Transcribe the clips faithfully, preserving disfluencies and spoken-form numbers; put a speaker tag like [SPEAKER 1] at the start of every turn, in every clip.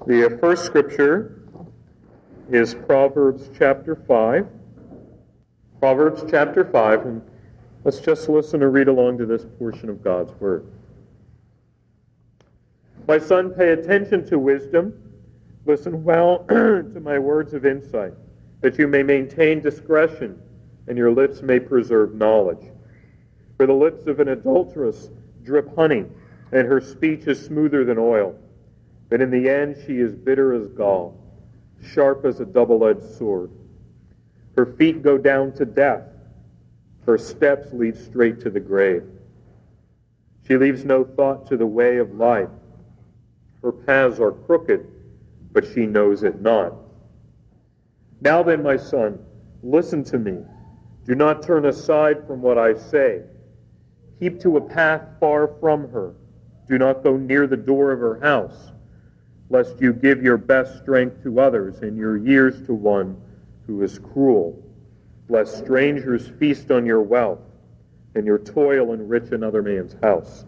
[SPEAKER 1] The first scripture is Proverbs chapter five. Proverbs chapter five, and let's just listen and read along to this portion of God's Word. My son, pay attention to wisdom. Listen well to my words of insight, that you may maintain discretion, and your lips may preserve knowledge. For the lips of an adulteress drip honey, and her speech is smoother than oil. But in the end she is bitter as gall, sharp as a double-edged sword. Her feet go down to death. Her steps lead straight to the grave. She leaves no thought to the way of life. Her paths are crooked, but she knows it not. Now then, my son, listen to me. Do not turn aside from what I say. Keep to a path far from her. Do not go near the door of her house, lest you give your best strength to others and your years to one who is cruel, lest strangers feast on your wealth and your toil enrich another man's house.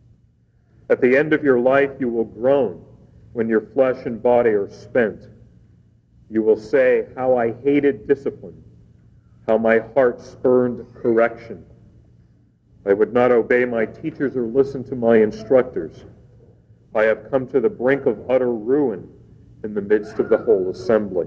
[SPEAKER 1] At the end of your life you will groan when your flesh and body are spent. You will say, how I hated discipline, how my heart spurned correction. I would not obey my teachers or listen to my instructors. I have come to the brink of utter ruin in the midst of the whole assembly.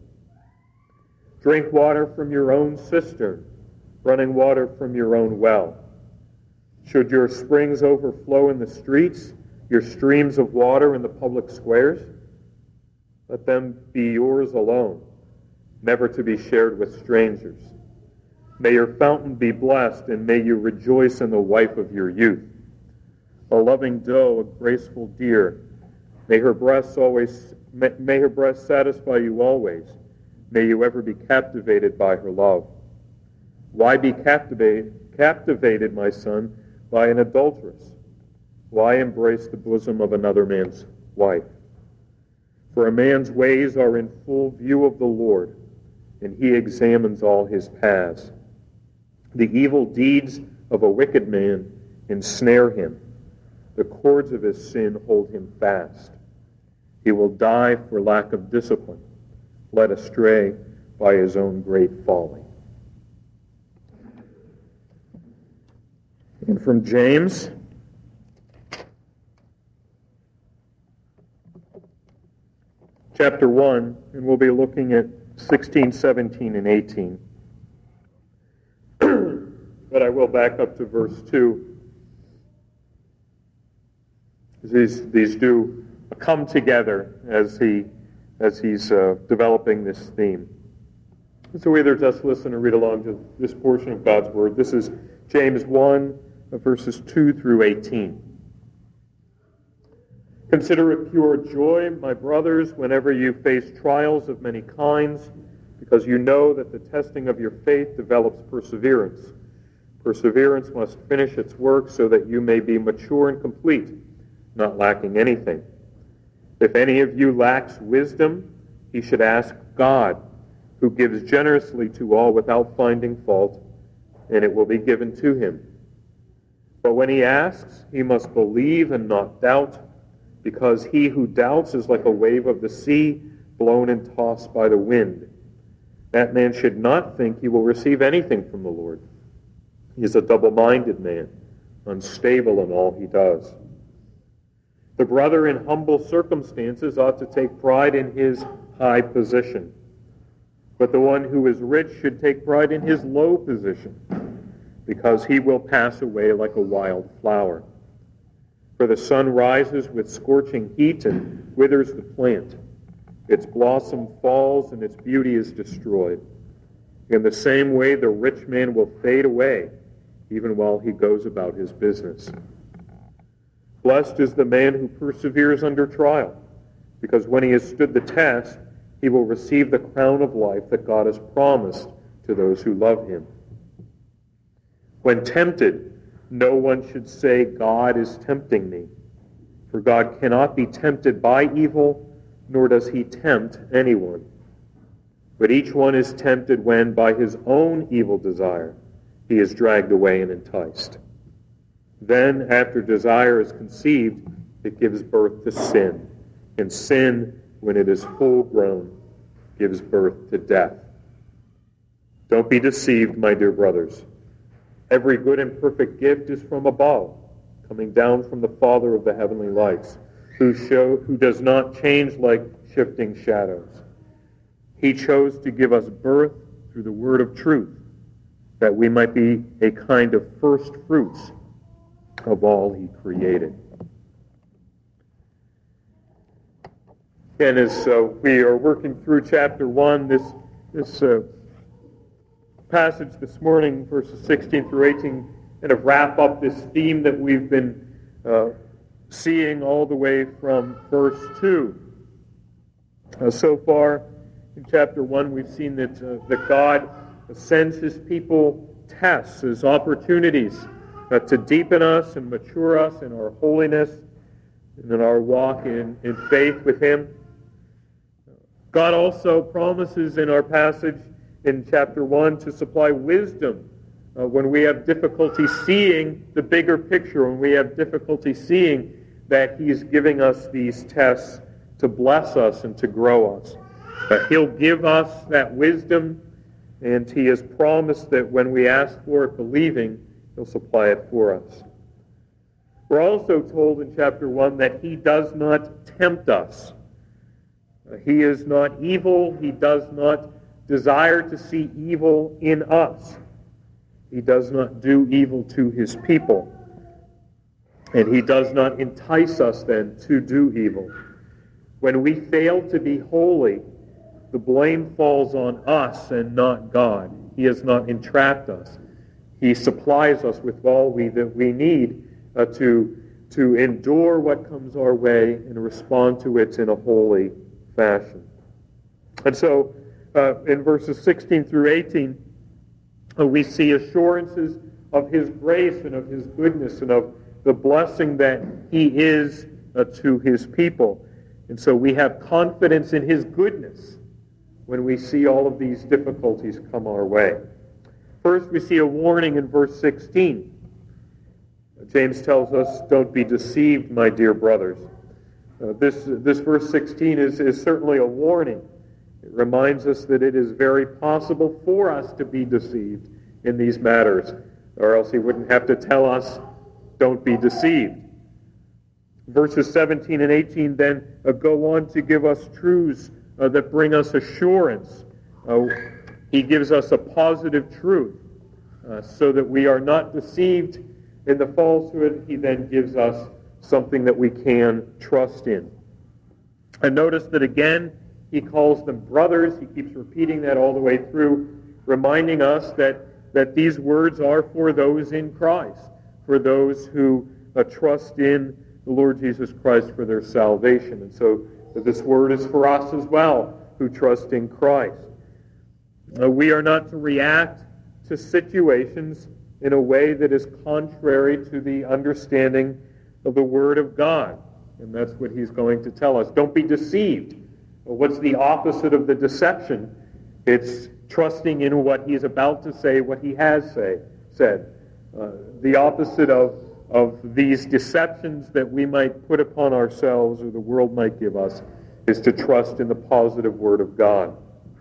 [SPEAKER 1] Drink water from your own cistern, running water from your own well. Should your springs overflow in the streets, your streams of water in the public squares, let them be yours alone, never to be shared with strangers. May your fountain be blessed, and may you rejoice in the wife of your youth. A loving doe, a graceful deer, may her breasts always, may, may her breasts satisfy you always. May you ever be captivated by her love. Why be captivated, captivated, my son, by an adulteress? Why embrace the bosom of another man's wife? For a man's ways are in full view of the Lord, and he examines all his paths. The evil deeds of a wicked man ensnare him. The cords of his sin hold him fast. He will die for lack of discipline, led astray by his own great folly. And from James, chapter one, and we'll be looking at sixteen, seventeen, and eighteen. But I will back up to verse two. These, these do come together as he as he's uh, developing this theme. So we either just listen or read along to this portion of God's Word. This is James one, verses two through eighteen. Consider it pure joy, my brothers, whenever you face trials of many kinds, because you know that the testing of your faith develops perseverance. Perseverance must finish its work so that you may be mature and complete, not lacking anything. If any of you lacks wisdom, he should ask God, who gives generously to all without finding fault, and it will be given to him. But when he asks, he must believe and not doubt, because he who doubts is like a wave of the sea, blown and tossed by the wind. That man should not think he will receive anything from the Lord. He is a double-minded man, unstable in all he does. The brother in humble circumstances ought to take pride in his high position, but the one who is rich should take pride in his low position, because he will pass away like a wild flower. For the sun rises with scorching heat and withers the plant. Its blossom falls and its beauty is destroyed. In the same way, the rich man will fade away, even while he goes about his business. Blessed is the man who perseveres under trial, because when he has stood the test, he will receive the crown of life that God has promised to those who love him. When tempted, no one should say, God is tempting me. For God cannot be tempted by evil, nor does he tempt anyone. But each one is tempted when, by his own evil desire, he is dragged away and enticed. Then, after desire is conceived, it gives birth to sin. And sin, when it is full grown, gives birth to death. Don't be deceived, my dear brothers. Every good and perfect gift is from above, coming down from the Father of the heavenly lights, who show who does not change like shifting shadows. He chose to give us birth through the word of truth, that we might be a kind of first fruits of all he created. And as uh, we are working through chapter one, this this uh, passage this morning, verses sixteen through eighteen, kind of wrap up this theme that we've been uh, seeing all the way from verse two. Uh, so far in chapter one, we've seen that, uh, that God sends his people tests as opportunities uh, to deepen us and mature us in our holiness and in our walk in, in faith with him. God also promises in our passage in chapter one to supply wisdom uh, when we have difficulty seeing the bigger picture, when we have difficulty seeing that he's giving us these tests to bless us and to grow us. Uh, he'll give us that wisdom, and he has promised that when we ask for it believing, he'll supply it for us. We're also told in chapter one that he does not tempt us. Uh, he is not evil. He does not desire to see evil in us. He does not do evil to his people. And he does not entice us then to do evil. When we fail to be holy, the blame falls on us and not God. He has not entrapped us. He supplies us with all we that we need uh, to, to endure what comes our way and respond to it in a holy fashion. And so, uh, in verses sixteen through eighteen, uh, we see assurances of his grace and of his goodness and of the blessing that he is uh, to his people. And so we have confidence in his goodness when we see all of these difficulties come our way. First, we see a warning in verse sixteen. James tells us, don't be deceived, my dear brothers. Uh, this, this verse sixteen is, is certainly a warning. It reminds us that it is very possible for us to be deceived in these matters, or else he wouldn't have to tell us, don't be deceived. Verses seventeen and eighteen then uh, go on to give us truths uh, that bring us assurance. Uh, he gives us a positive truth uh, so that we are not deceived in the falsehood. He then gives us something that we can trust in. And notice that again, he calls them brothers. He keeps repeating that all the way through, reminding us that, that these words are for those in Christ, for those who uh, trust in the Lord Jesus Christ for their salvation. And so this word is for us as well, who trust in Christ. Uh, we are not to react to situations in a way that is contrary to the understanding of the Word of God. And that's what he's going to tell us. Don't be deceived. Well, what's the opposite of the deception? It's trusting in what he's about to say, what he has say, said. Uh, the opposite of, of these deceptions that we might put upon ourselves or the world might give us is to trust in the positive Word of God.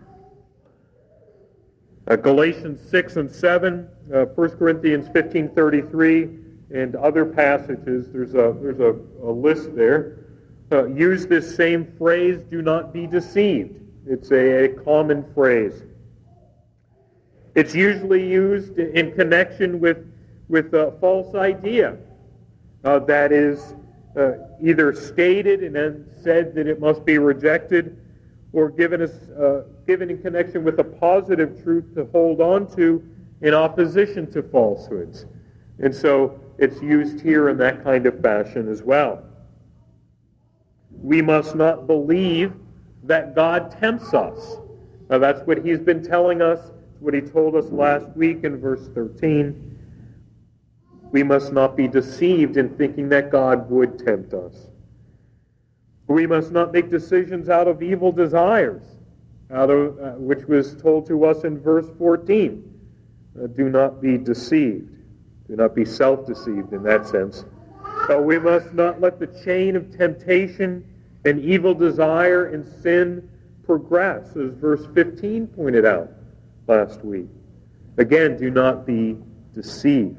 [SPEAKER 1] Uh, Galatians six and seven, uh, First Corinthians fifteen thirty-three, and other passages, there's a, there's a, a list there, uh, use this same phrase, do not be deceived. It's a, a common phrase. It's usually used in connection with, with a false idea uh, that is uh, either stated and then said that it must be rejected, or given, us, uh, given in connection with a positive truth to hold on to in opposition to falsehoods. And so it's used here in that kind of fashion as well. We must not believe that God tempts us. Now that's what he's been telling us, what he told us last week in verse thirteen. We must not be deceived in thinking that God would tempt us. We must not make decisions out of evil desires, out of uh, which was told to us in verse fourteen. Uh, do not be deceived. Do not be self-deceived in that sense. Uh, we must not let the chain of temptation And evil desire and sin progress, as verse fifteen pointed out last week. Again, do not be deceived.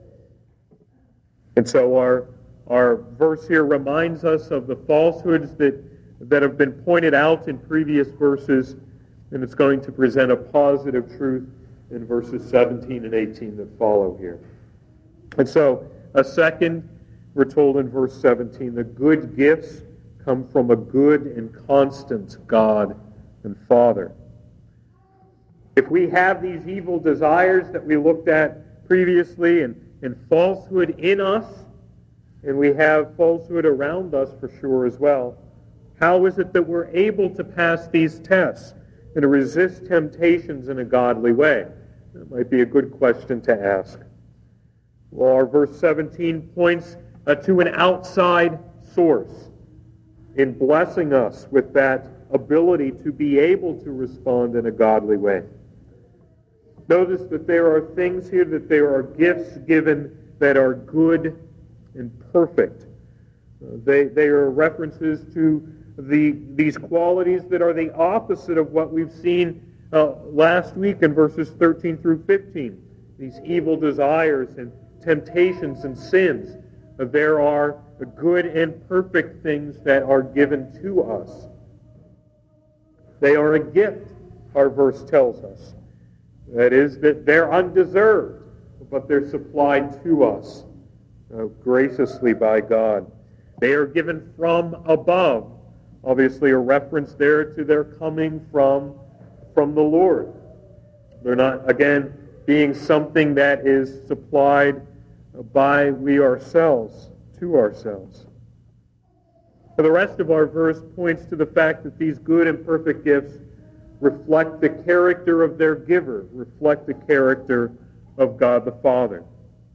[SPEAKER 1] And so our, our verse here reminds us of the falsehoods that, that have been pointed out in previous verses, and it's going to present a positive truth in verses seventeen and eighteen that follow here. And so, a second, we're told in verse seventeen, the good gifts come from a good and constant God and Father. If we have these evil desires that we looked at previously and, and falsehood in us, and we have falsehood around us for sure as well, how is it that we're able to pass these tests and to resist temptations in a godly way? That might be a good question to ask. Well, our verse seventeen points uh, to an outside source in blessing us with that ability to be able to respond in a godly way. Notice that there are things here, that there are gifts given that are good and perfect. Uh, they, they are references to the these qualities that are the opposite of what we've seen uh, last week in verses thirteen through fifteen. These evil desires and temptations and sins. Uh, there are good and perfect things that are given to us. They are a gift, our verse tells us. That is, that they're undeserved, but they're supplied to us uh, graciously by God. They are given from above. Obviously a reference there to their coming from, from the Lord. They're not, again, being something that is supplied by we ourselves, to ourselves. The rest of our verse points to the fact that these good and perfect gifts reflect the character of their giver, reflect the character of God the Father.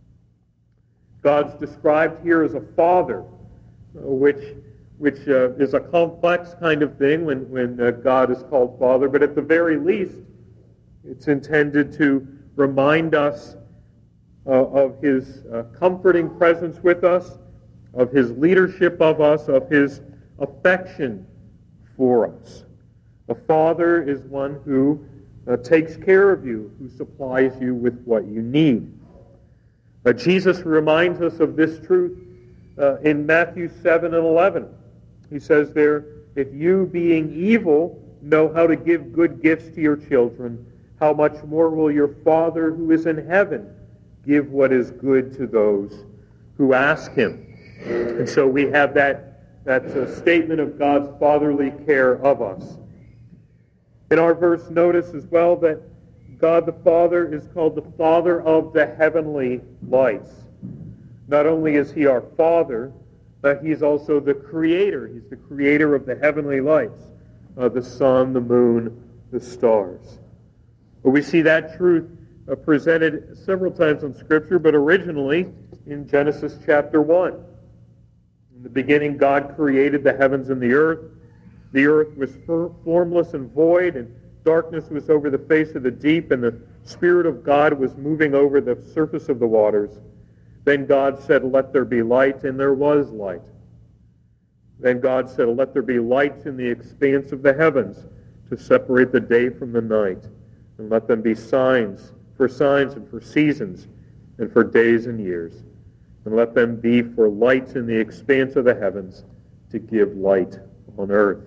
[SPEAKER 1] God's described here as a father, which which uh, is a complex kind of thing when, when uh, God is called Father, but at the very least, it's intended to remind us uh, of his uh, comforting presence with us, of his leadership of us, of his affection for us. A father is one who uh, takes care of you, who supplies you with what you need. Uh, Jesus reminds us of this truth uh, in Matthew seven and eleven. He says there, if you, being evil, know how to give good gifts to your children, how much more will your Father who is in heaven give what is good to those who ask him? And so we have that, that uh, statement of God's fatherly care of us. In our verse, notice as well that God the Father is called the Father of the heavenly lights. Not only is he our Father, but he's also the Creator. He's the Creator of the heavenly lights, uh, the sun, the moon, the stars. But we see that truth uh, presented several times in Scripture, but originally in Genesis chapter one. In the beginning, God created the heavens and the earth. The earth was formless and void, and darkness was over the face of the deep, and the Spirit of God was moving over the surface of the waters. Then God said, let there be light, and there was light. Then God said, let there be lights in the expanse of the heavens to separate the day from the night, and let them be signs for signs and for seasons and for days and years. And let them be for lights in the expanse of the heavens to give light on earth.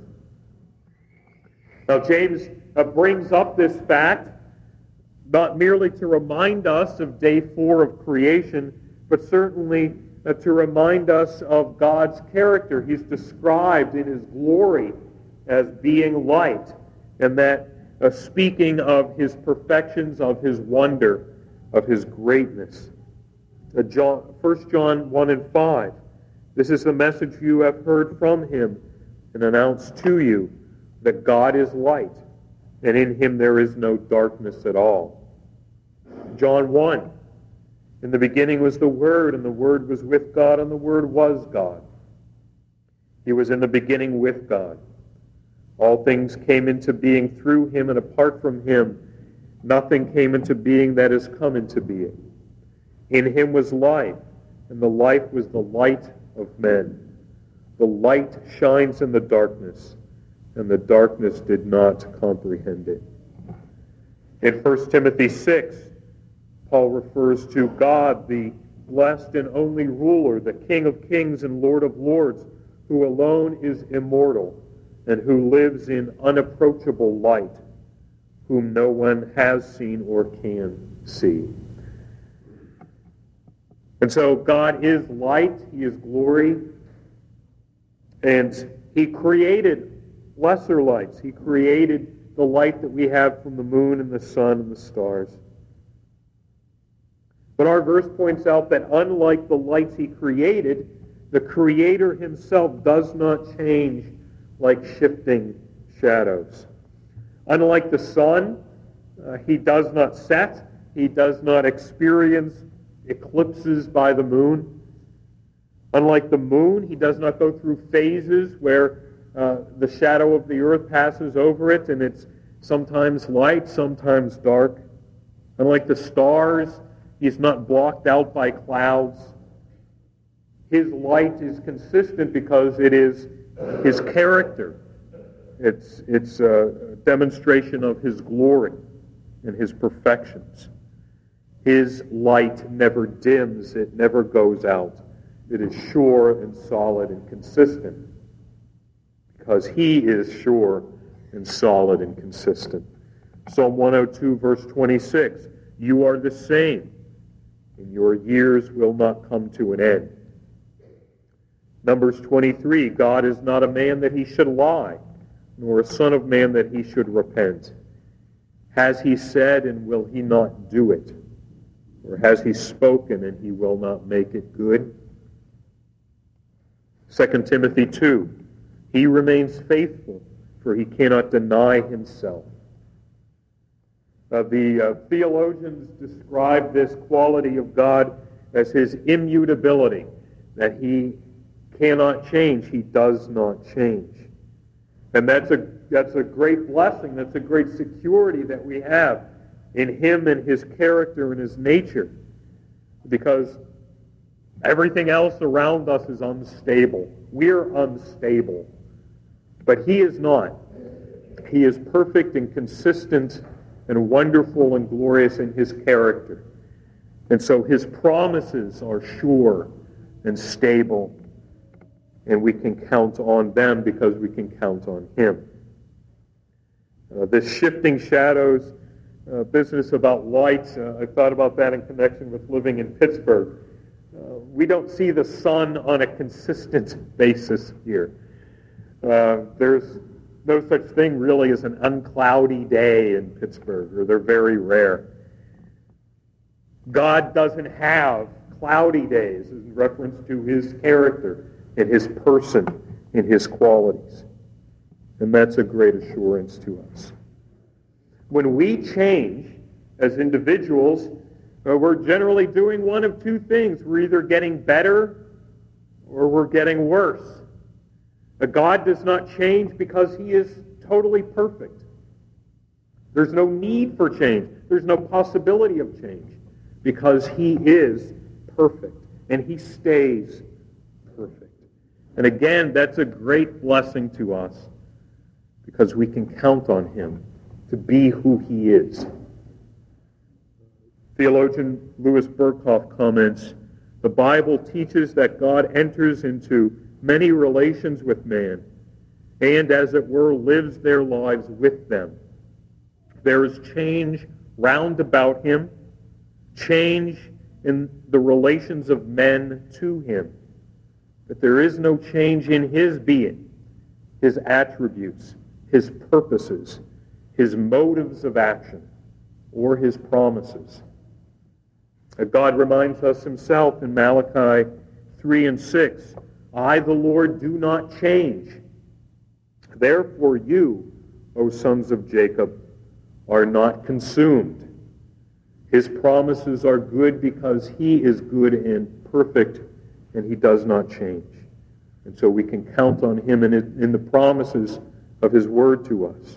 [SPEAKER 1] Now James uh, brings up this fact not merely to remind us of day four of creation, but certainly uh, to remind us of God's character. He's described in his glory as being light, and that uh, speaking of his perfections, of his wonder, of his greatness. Uh, John, First John one and five. This is the message you have heard from him and announced to you, that God is light, and in him there is no darkness at all. John one. In the beginning was the Word, and the Word was with God, and the Word was God. He was in the beginning with God. All things came into being through him, and apart from him, nothing came into being that has come into being. In him was life, and the life was the light of men. The light shines in the darkness, and the darkness did not comprehend it. In First Timothy six, Paul refers to God, the blessed and only ruler, the King of kings and Lord of lords, who alone is immortal and who lives in unapproachable light, whom no one has seen or can see. And so God is light, he is glory, and he created lesser lights. He created the light that we have from the moon and the sun and the stars. But our verse points out that unlike the lights he created, the Creator himself does not change like shifting shadows. Unlike the sun, uh, he does not set, he does not experience eclipses by the moon. Unlike the moon, he does not go through phases where uh, the shadow of the earth passes over it and it's sometimes light, sometimes dark. Unlike the stars, he's not blocked out by clouds. His light is consistent because it is his character. It's, it's a demonstration of his glory and his perfections. His light never dims, it never goes out. It is sure and solid and consistent because he is sure and solid and consistent. Psalm one oh two, verse twenty-six, you are the same, and your years will not come to an end. Numbers twenty-three, God is not a man that he should lie, nor a son of man that he should repent. Has he said, and will he not do it? Or has he spoken, and he will not make it good? Second Timothy two, he remains faithful, for he cannot deny himself. Uh, the uh, theologians describe this quality of God as his immutability, that he cannot change, he does not change. And that's a, that's a great blessing, that's a great security that we have in him and his character and his nature, because everything else around us is unstable. We're unstable. But he is not. He is perfect and consistent and wonderful and glorious in his character. And so his promises are sure and stable, and we can count on them because we can count on him. Uh, this shifting shadows uh, business about lights, uh, I thought about that in connection with living in Pittsburgh. Uh, we don't see the sun on a consistent basis here. Uh, there's no such thing really as an uncloudy day in Pittsburgh, or they're very rare. God doesn't have cloudy days in reference to his character and his person and his qualities. And that's a great assurance to us. When we change as individuals, uh, we're generally doing one of two things. We're either getting better or we're getting worse. Uh, God does not change because he is totally perfect. There's no need for change. There's no possibility of change because he is perfect and he stays perfect. And again, that's a great blessing to us because we can count on him to be who he is. Theologian Louis Berkhoff comments, the Bible teaches that God enters into many relations with man and, as it were, lives their lives with them. There is change round about him, change in the relations of men to him. But there is no change in his being, his attributes, his purposes, his motives of action, or his promises. God reminds us himself in Malachi three and six, I, the Lord, do not change. Therefore you, O sons of Jacob, are not consumed. His promises are good because he is good and perfect, and he does not change. And so we can count on him in, in the promises of his word to us.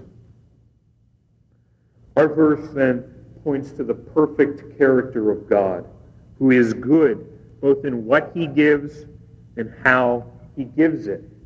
[SPEAKER 1] Our verse then points to the perfect character of God, who is good both in what he gives and how he gives it.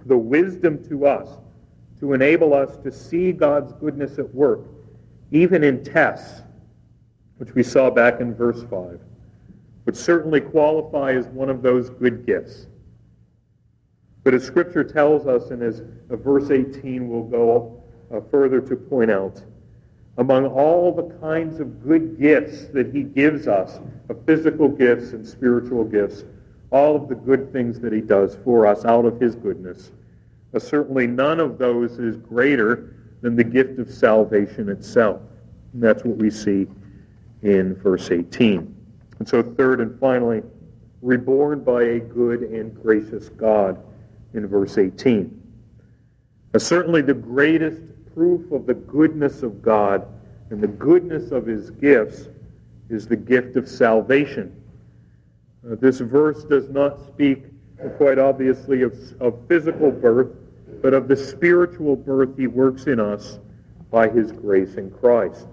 [SPEAKER 1] the wisdom to us to enable us to see God's goodness at work, even in tests, which we saw back in verse five, would certainly qualify as one of those good gifts. But as Scripture tells us, and as uh, verse eighteen will go uh, further to point out, among all the kinds of good gifts that he gives us, of physical gifts and spiritual gifts, all of the good things that he does for us out of his goodness, uh, certainly none of those is greater than the gift of salvation itself. And that's what we see in verse eighteen. And so third and finally, reborn by a good and gracious God in verse eighteen. Uh, certainly the greatest proof of the goodness of God and the goodness of his gifts is the gift of salvation. Uh, this verse does not speak, uh, quite obviously, of, of physical birth, but of the spiritual birth he works in us by his grace in Christ.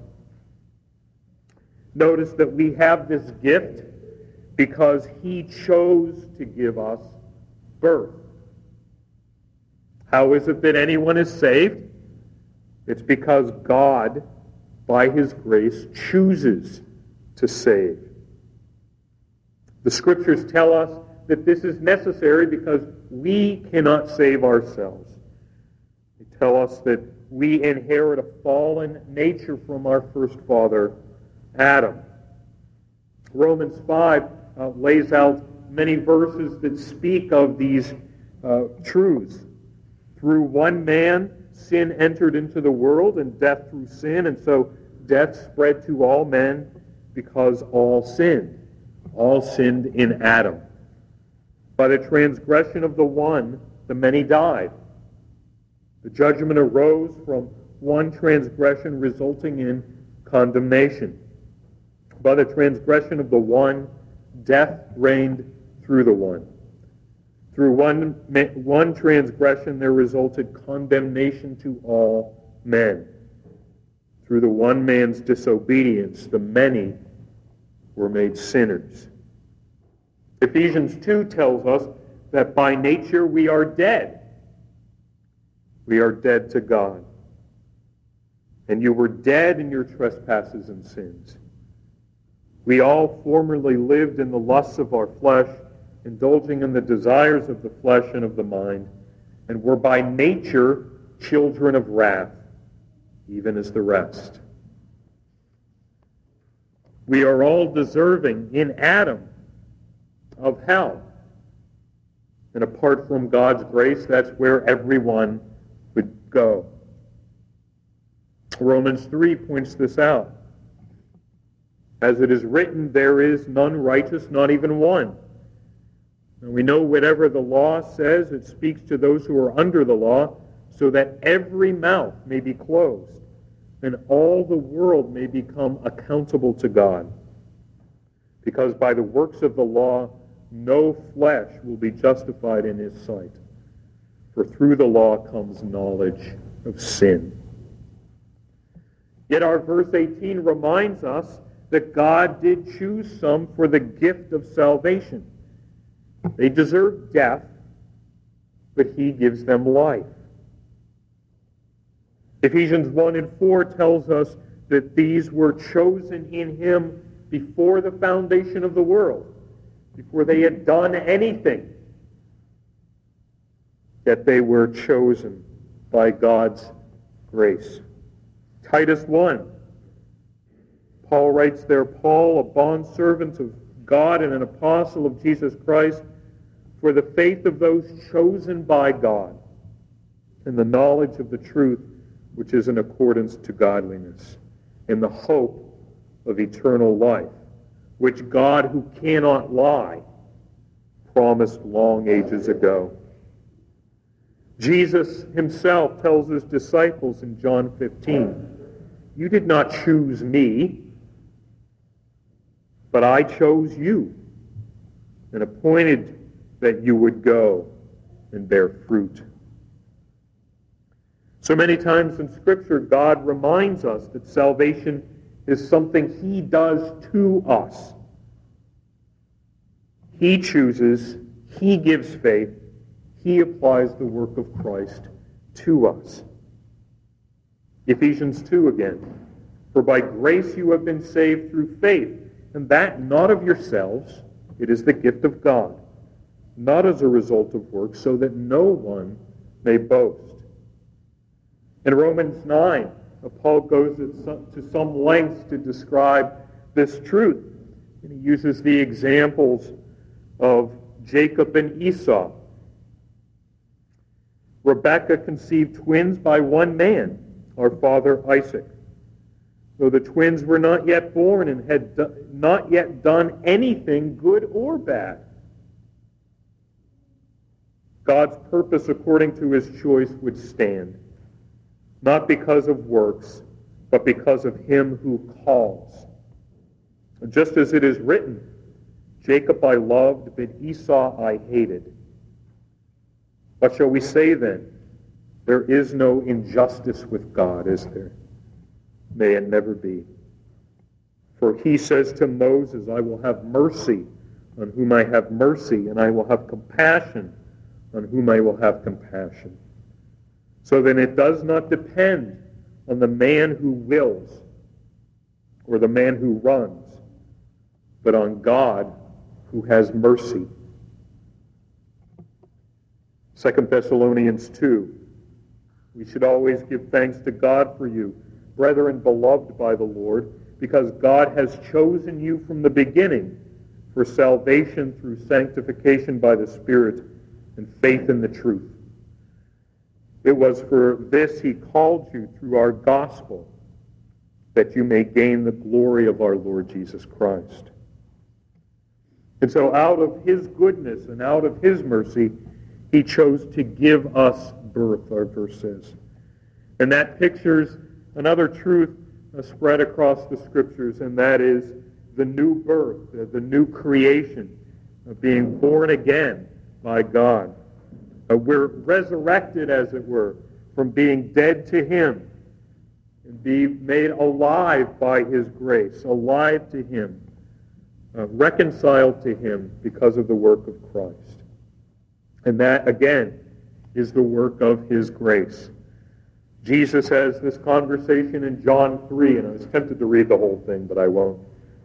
[SPEAKER 1] Notice that we have this gift because he chose to give us birth. How is it that anyone is saved? It's because God, by his grace, chooses to save. The Scriptures tell us that this is necessary because we cannot save ourselves. They tell us that we inherit a fallen nature from our first father, Adam. Romans five uh, lays out many verses that speak of these uh, truths. Through one man, sin entered into the world, and death through sin, and so death spread to all men because all sinned. All sinned in Adam. By the transgression of the one, the many died. The judgment arose from one transgression resulting in condemnation. By the transgression of the one, death reigned through the one. Through one, one transgression there resulted condemnation to all men. Through the one man's disobedience, the many were made sinners. Ephesians two tells us that by nature we are dead. We are dead to God. And you were dead in your trespasses and sins. We all formerly lived in the lusts of our flesh, indulging in the desires of the flesh and of the mind, and were by nature children of wrath, even as the rest. We are all deserving in Adam of hell. And apart from God's grace, that's where everyone would go. Romans three points this out. As it is written, there is none righteous, not even one. And we know whatever the law says, it speaks to those who are under the law, so that every mouth may be closed, and all the world may become accountable to God. Because by the works of the law, no flesh will be justified in his sight. For through the law comes knowledge of sin. Yet our verse eighteen reminds us that God did choose some for the gift of salvation. They deserve death, but he gives them life. Ephesians one and four tells us that these were chosen in him before the foundation of the world, before they had done anything, that they were chosen by God's grace. Titus one, Paul writes there, Paul, a bondservant of God and an apostle of Jesus Christ, for the faith of those chosen by God and the knowledge of the truth which is in accordance to godliness, in the hope of eternal life, which God, who cannot lie, promised long ages ago. Jesus himself tells his disciples in John fifteen, you did not choose me, but I chose you and appointed that you would go and bear fruit. So many times in Scripture, God reminds us that salvation is something he does to us. He chooses, he gives faith, he applies the work of Christ to us. Ephesians two again. For by grace you have been saved through faith, and that not of yourselves, it is the gift of God, not as a result of works, so that no one may boast. In Romans nine, Paul goes to some lengths to describe this truth. And he uses the examples of Jacob and Esau. Rebekah conceived twins by one man, our father Isaac. Though the twins were not yet born and had do- not yet done anything good or bad, God's purpose according to his choice would stand, not because of works, but because of him who calls. Just as it is written, Jacob I loved, but Esau I hated. What shall we say then? There is no injustice with God, is there? May it never be. For he says to Moses, I will have mercy on whom I have mercy, and I will have compassion on whom I will have compassion. So then it does not depend on the man who wills or the man who runs, but on God who has mercy. Second Thessalonians two. We should always give thanks to God for you, brethren beloved by the Lord, because God has chosen you from the beginning for salvation through sanctification by the Spirit and faith in the truth. It was for this he called you through our gospel, that you may gain the glory of our Lord Jesus Christ. And so out of his goodness and out of his mercy, he chose to give us birth, our verse says. And that pictures another truth uh, spread across the Scriptures, and that is the new birth, uh, the new creation, uh, being born again by God. Uh, we're resurrected, as it were, from being dead to him and be made alive by his grace, alive to him, uh, reconciled to him because of the work of Christ. And that, again, is the work of his grace. Jesus has this conversation in John three, and I was tempted to read the whole thing, but I won't.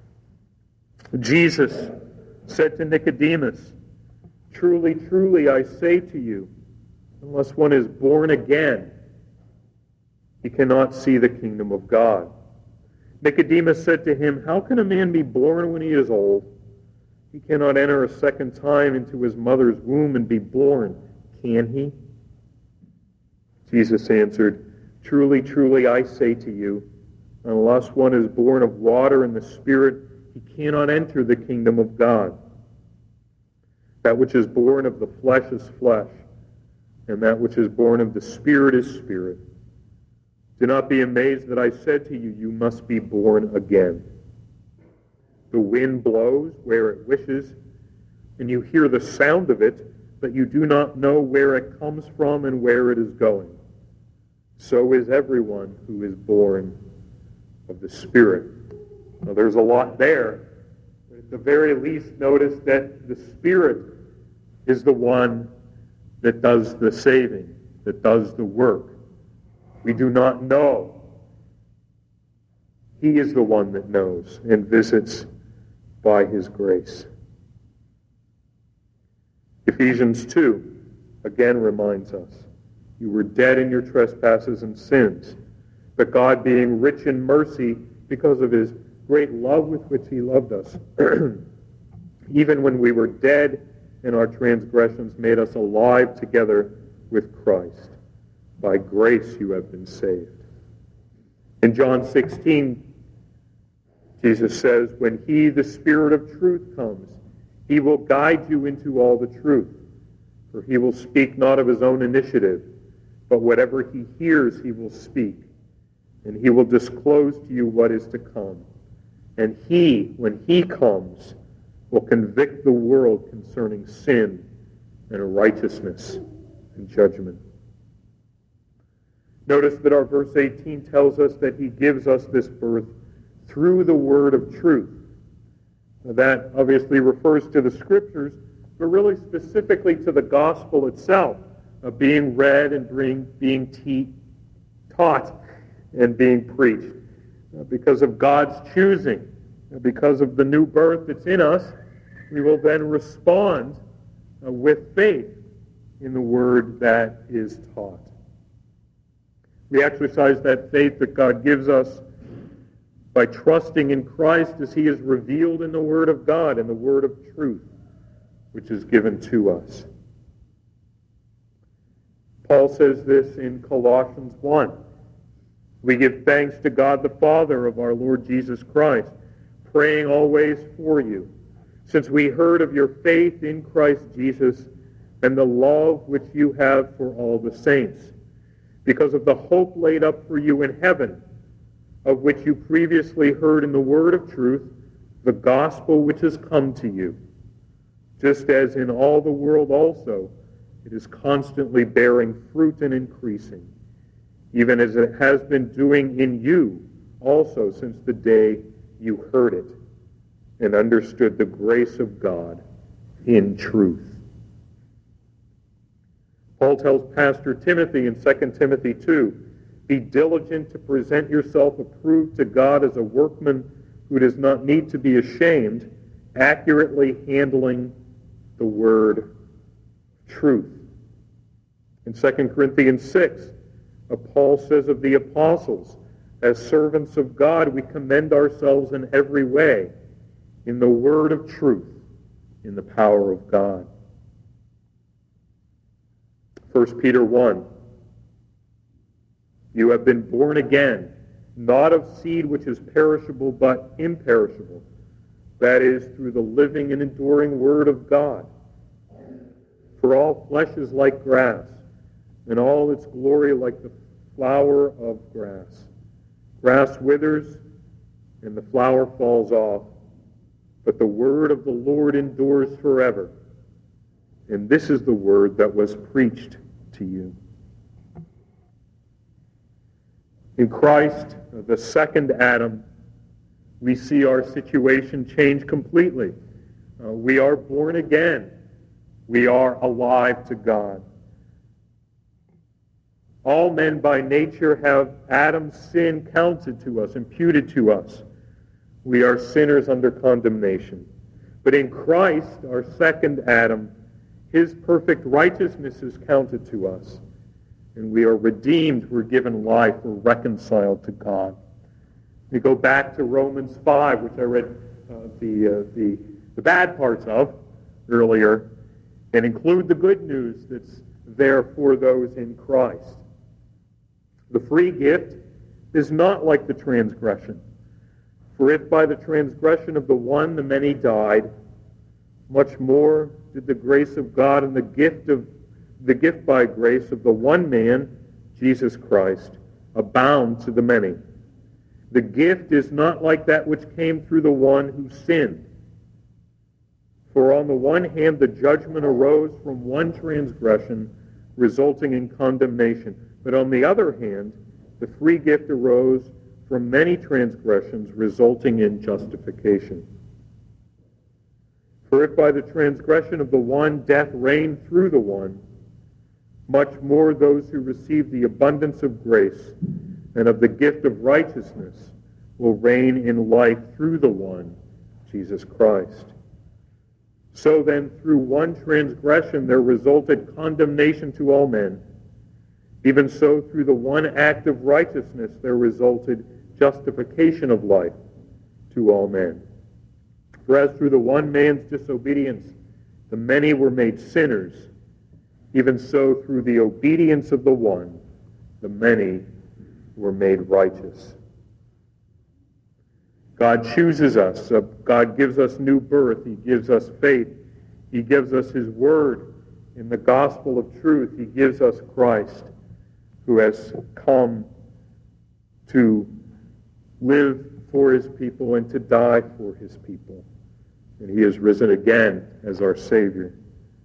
[SPEAKER 1] Jesus said to Nicodemus, Truly, truly, I say to you, unless one is born again, he cannot see the kingdom of God. Nicodemus said to him, How can a man be born when he is old? He cannot enter a second time into his mother's womb and be born, can he? Jesus answered, Truly, truly, I say to you, unless one is born of water and the Spirit, he cannot enter the kingdom of God. That which is born of the flesh is flesh, and that which is born of the Spirit is spirit. Do not be amazed that I said to you, you must be born again. The wind blows where it wishes, and you hear the sound of it, but you do not know where it comes from and where it is going. So is everyone who is born of the Spirit. Now, there's a lot there, but at the very least, notice that the Spirit is the one that does the saving, that does the work. We do not know. He is the one that knows and visits by his grace. Ephesians two again reminds us, you were dead in your trespasses and sins, but God, being rich in mercy because of his great love with which he loved us, even when we were dead in our transgressions, made us alive together with Christ. By grace you have been saved. In John sixteen, Jesus says, when he, the Spirit of truth, comes, he will guide you into all the truth. For he will speak not of his own initiative, but whatever he hears he will speak. And he will disclose to you what is to come. And he, when he comes, will convict the world concerning sin and righteousness and judgment. Notice that our verse eighteen tells us that he gives us this birth through the word of truth. Now that obviously refers to the Scriptures, but really specifically to the gospel itself, of being read and being, being te- taught and being preached. Uh, because of God's choosing, uh, because of the new birth that's in us, we will then respond uh, with faith in the word that is taught. We exercise that faith that God gives us by trusting in Christ as he is revealed in the Word of God and the Word of truth, which is given to us. Paul says this in Colossians one. We give thanks to God the Father of our Lord Jesus Christ, praying always for you, since we heard of your faith in Christ Jesus and the love which you have for all the saints, because of the hope laid up for you in heaven, of which you previously heard in the word of truth, the gospel which has come to you, just as in all the world also it is constantly bearing fruit and increasing, even as it has been doing in you also since the day you heard it and understood the grace of God in truth. Paul tells Pastor Timothy in Second Timothy two, be diligent to present yourself approved to God as a workman who does not need to be ashamed, accurately handling the word truth. In Second Corinthians six, Paul says of the apostles, as servants of God, we commend ourselves in every way, in the word of truth, in the power of God. First Peter one, you have been born again, not of seed which is perishable, but imperishable. That is, through the living and enduring word of God. For all flesh is like grass, and all its glory like the flower of grass. Grass withers, and the flower falls off, but the word of the Lord endures forever. And this is the word that was preached to you. In Christ, the second Adam, we see our situation change completely. Uh, we are born again. We are alive to God. All men by nature have Adam's sin counted to us, imputed to us. We are sinners under condemnation. But in Christ, our second Adam, his perfect righteousness is counted to us. And we are redeemed, we're given life, we're reconciled to God. We go back to Romans five, which I read uh, the, uh, the, the bad parts of earlier, and include the good news that's there for those in Christ. The free gift is not like the transgression. For if by the transgression of the one the many died, much more did the grace of God and the gift of the gift by grace of the one man, Jesus Christ, abound to the many. The gift is not like that which came through the one who sinned. For on the one hand the judgment arose from one transgression, resulting in condemnation. But on the other hand, the free gift arose from many transgressions, resulting in justification. For if by the transgression of the one death reigned through the one, much more those who receive the abundance of grace and of the gift of righteousness will reign in life through the one, Jesus Christ. So then, through one transgression there resulted condemnation to all men. Even so, through the one act of righteousness there resulted justification of life to all men. For as through the one man's disobedience the many were made sinners, even so through the obedience of the one the many were made righteous. God chooses us. Uh, God gives us new birth. He gives us faith. He gives us his word in the gospel of truth. He gives us Christ, who has come to live for his people and to die for his people. And he is risen again as our Savior.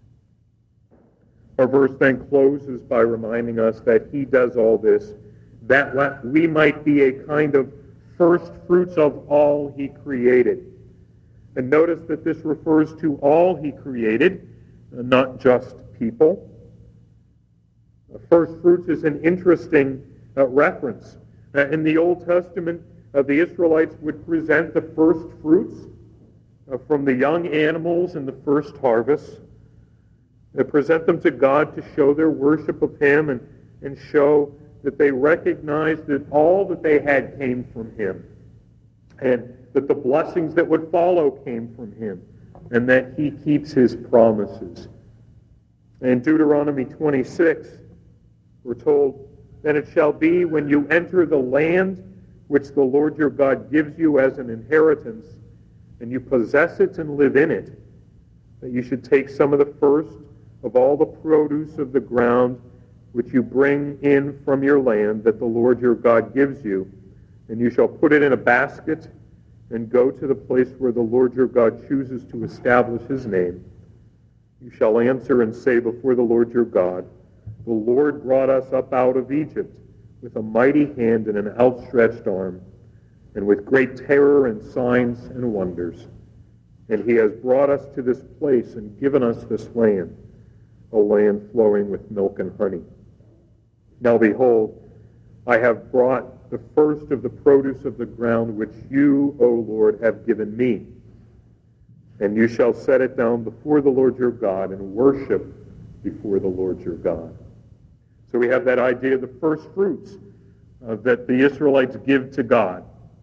[SPEAKER 1] Our verse then closes by reminding us that he does all this, that we might be a kind of first fruits of all he created. And notice that this refers to all he created, uh, not just people. Uh, first fruits is an interesting uh, reference. Uh, in the Old Testament, uh, the Israelites would present the first fruits uh, from the young animals in the first harvest. They present them to God to show their worship of Him and, and show that they recognized that all that they had came from Him, and that the blessings that would follow came from Him, and that He keeps His promises. In Deuteronomy twenty-six, we're told, "Then it shall be when you enter the land which the Lord your God gives you as an inheritance, and you possess it and live in it, that you should take some of the first of all the produce of the ground which you bring in from your land that the Lord your God gives you, and you shall put it in a basket and go to the place where the Lord your God chooses to establish His name. You shall answer and say before the Lord your God, the Lord brought us up out of Egypt with a mighty hand and an outstretched arm, and with great terror and signs and wonders. And He has brought us to this place and given us this land, a land flowing with milk and honey. Now behold, I have brought the first of the produce of the ground which you, O Lord, have given me. And you shall set it down before the Lord your God and worship before the Lord your God." So we have that idea of the first fruits uh, that the Israelites give to God.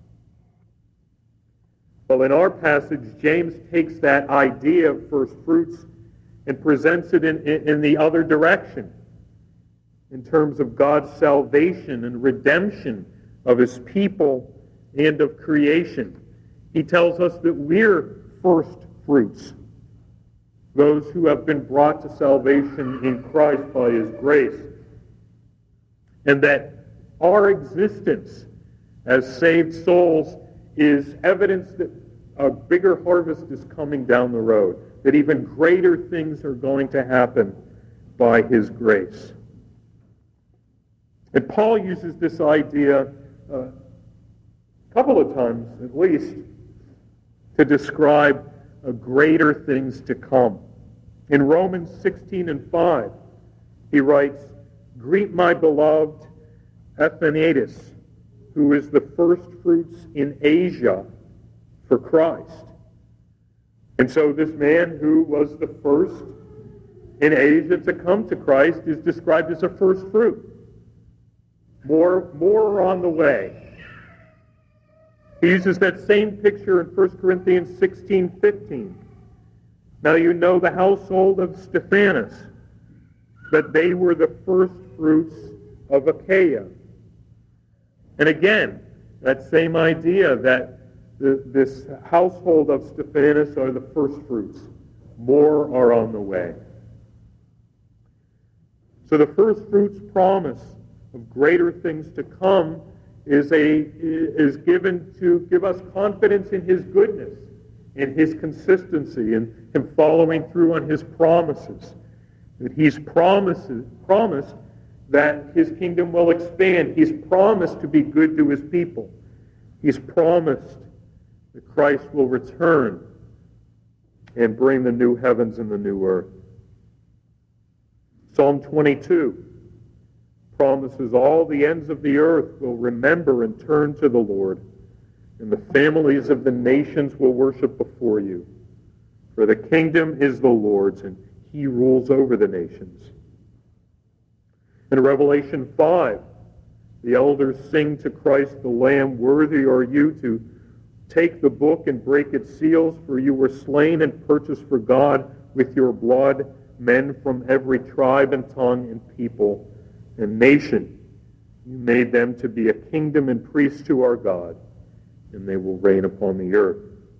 [SPEAKER 1] Well, in our passage, James takes that idea of first fruits and presents it in, in, in the other direction, in terms of God's salvation and redemption of His people and of creation. He tells us that we're first fruits, those who have been brought to salvation in Christ by His grace, and that our existence as saved souls is evidence that a bigger harvest is coming down the road, that even greater things are going to happen by His grace. And Paul uses this idea uh, a couple of times at least to describe uh, greater things to come. In Romans sixteen and five, he writes, "Greet my beloved Epaphras, who is the first fruits in Asia for Christ." And so this man who was the first in Asia to come to Christ is described as a first fruit. More, more are on the way. He uses that same picture in First Corinthians sixteen fifteen. "Now you know the household of Stephanas, that they were the first fruits of Achaia." And again, that same idea that the, this household of Stephanas are the first fruits. More are on the way. So the first fruits promise of greater things to come is a is given to give us confidence in His goodness, in His consistency, and Him following through on His promises. That He's promises, promised that His kingdom will expand. He's promised to be good to His people. He's promised that Christ will return and bring the new heavens and the new earth. Psalm twenty-two promises all the ends of the earth will remember and turn to the Lord, and the families of the nations will worship before you. For the kingdom is the Lord's, and He rules over the nations. In Revelation five, the elders sing to Christ the Lamb, "Worthy are you to take the book and break its seals, for you were slain and purchased for God with your blood men from every tribe and tongue and people and nation. You made them to be a kingdom and priests to our God, and they will reign upon the earth."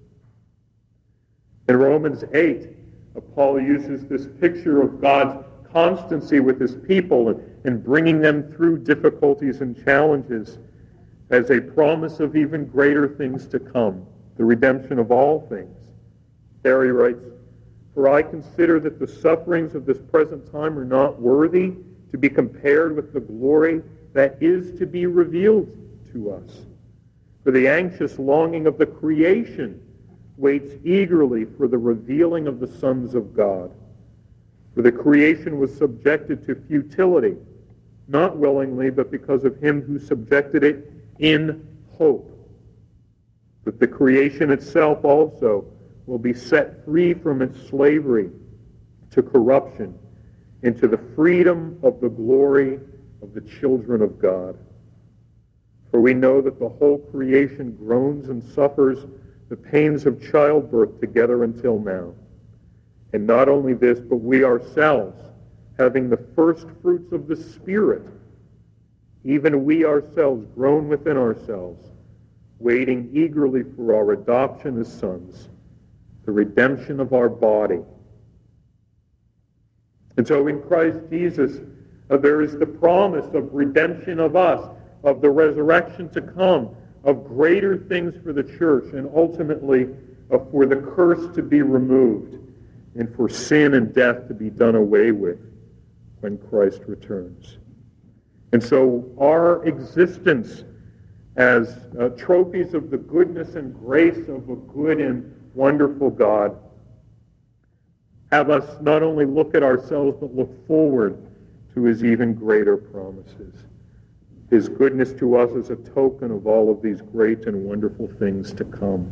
[SPEAKER 1] In Romans eight, Paul uses this picture of God's constancy with His people and, and bringing them through difficulties and challenges as a promise of even greater things to come, the redemption of all things. There he writes, "For I consider that the sufferings of this present time are not worthy to be compared with the glory that is to be revealed to us. For the anxious longing of the creation waits eagerly for the revealing of the sons of God. For the creation was subjected to futility, not willingly, but because of him who subjected it in hope. That the creation itself also will be set free from its slavery to corruption into the freedom of the glory of the children of God. For we know that the whole creation groans and suffers the pains of childbirth together until now. And not only this, but we ourselves, having the first fruits of the Spirit, even we ourselves groan within ourselves, waiting eagerly for our adoption as sons, the redemption of our body. And so in Christ Jesus, uh, there is the promise of redemption of us, of the resurrection to come, of greater things for the church, and ultimately uh, for the curse to be removed, and for sin and death to be done away with when Christ returns. And so our existence as uh, trophies of the goodness and grace of a good and wonderful God have us not only look at ourselves, but look forward to his even greater promises. His goodness to us is a token of all of these great and wonderful things to come.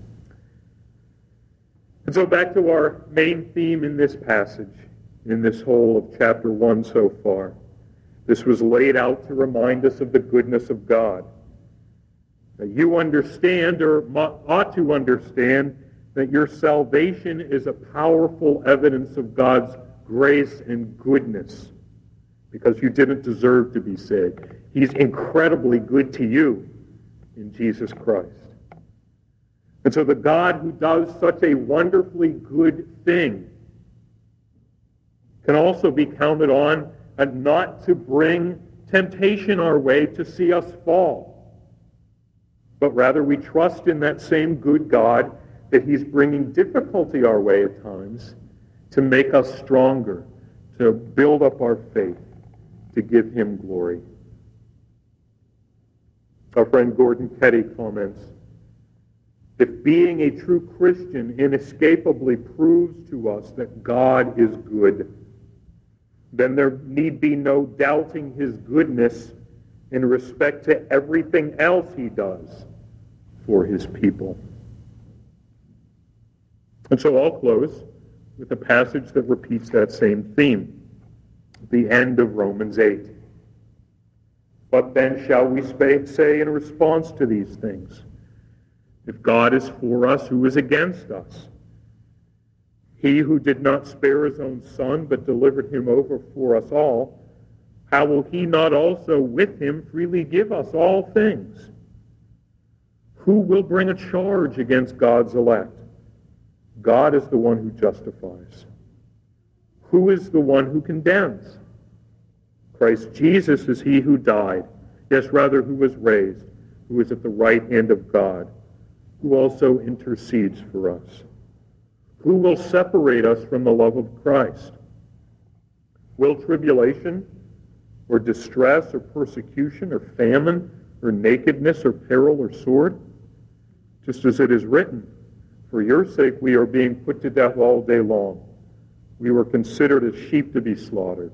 [SPEAKER 1] And so back to our main theme in this passage, in this whole of chapter one so far. This was laid out to remind us of the goodness of God. Now, you understand, or ought to understand, that your salvation is a powerful evidence of God's grace and goodness, because you didn't deserve to be saved. He's incredibly good to you in Jesus Christ. And so the God who does such a wonderfully good thing can also be counted on and not to bring temptation our way to see us fall. But rather we trust in that same good God that he's bringing difficulty our way at times to make us stronger, to build up our faith, to give him glory. Our friend Gordon Petty comments, if being a true Christian inescapably proves to us that God is good, then there need be no doubting his goodness in respect to everything else he does for his people. And so I'll close with a passage that repeats that same theme, the end of Romans eight. What then shall we say in response to these things? If God is for us, who is against us? He who did not spare his own son, but delivered him over for us all, how will he not also with him freely give us all things? Who will bring a charge against God's elect? God is the one who justifies. Who is the one who condemns? Christ Jesus is he who died, yes, rather who was raised, who is at the right hand of God, who also intercedes for us. Who will separate us from the love of Christ? Will tribulation, or distress, or persecution, or famine, or nakedness, or peril, or sword? Just as it is written, for your sake we are being put to death all day long. We were considered as sheep to be slaughtered.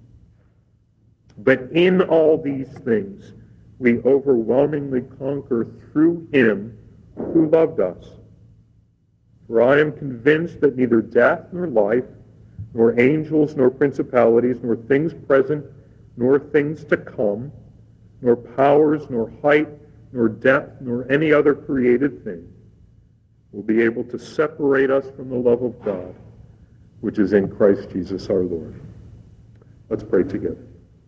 [SPEAKER 1] But in all these things we overwhelmingly conquer through him who loved us. For I am convinced that neither death nor life, nor angels nor principalities, nor things present, nor things to come, nor powers, nor height, nor depth, nor any other created thing will be able to separate us from the love of God, which is in Christ Jesus our Lord. Let's pray together.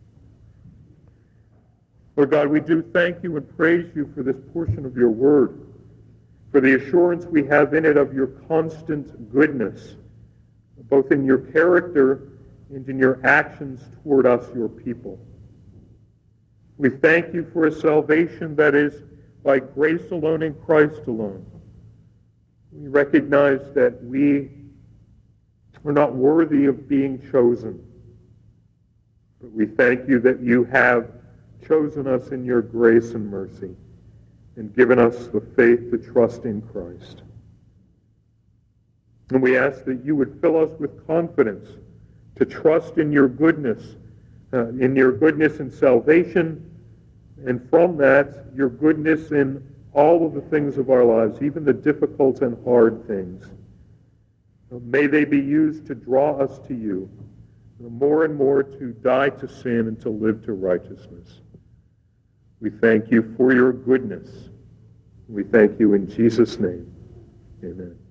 [SPEAKER 1] Lord God, we do thank you and praise you for this portion of your word, for the assurance we have in it of your constant goodness, both in your character and in your actions toward us, your people. We thank you for a salvation that is by grace alone in Christ alone. We recognize that we are not worthy of being chosen, but we thank you that you have chosen us in your grace and mercy and given us the faith to trust in Christ. And we ask that you would fill us with confidence to trust in your goodness, uh, in your goodness in salvation, and from that, your goodness in all of the things of our lives, even the difficult and hard things. May they be used to draw us to you, more and more to die to sin and to live to righteousness. We thank you for your goodness. We thank you in Jesus' name. Amen.